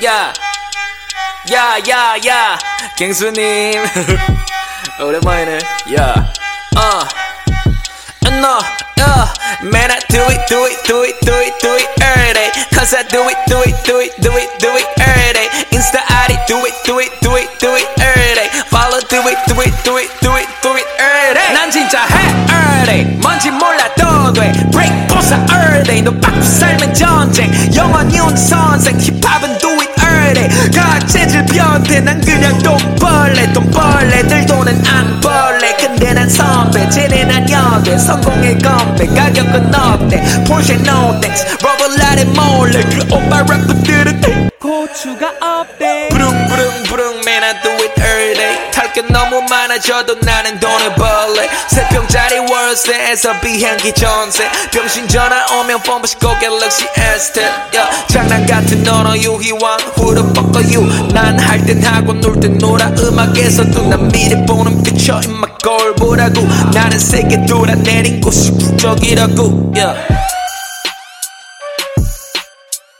야 갱수님 오랜만이네. No, man, I do it every day. Cause I do it every day. Insta ID, do it every day. Follow, do it every day. 난 진짜 해 every day. 뭔지 몰라도 돼. Break 보사 every day. 너 받고 살면 전쟁. 영원히 온 선생. 힙합은 do it every day. 가재질 변태. 난 그냥 돈벌레들 돈은 안 벌래. 근데 난 선배, 쟤네 난 여대. 성공의 건배, 가격은 없대. Porsche no thanks, 러블라레 몰래. 그 오빠 래퍼들은 고추가 없대. 부릉 man I do it every day. 탈 게 너무 많아져도 나는 돈을 벌래. 세 평짜리 월세에서 비행기 전세. 병신 전화 오면 폰 받고 갤럭시 S10. 장난 같은 너너 유희왕 후드 뻗고 you. 난 할 땐 하고 놀 땐 놀아. 음악에서도 난 미리 보는 피처 in my 거울 보라고. 나는 세계 돌아내린 곳이 국적이라고.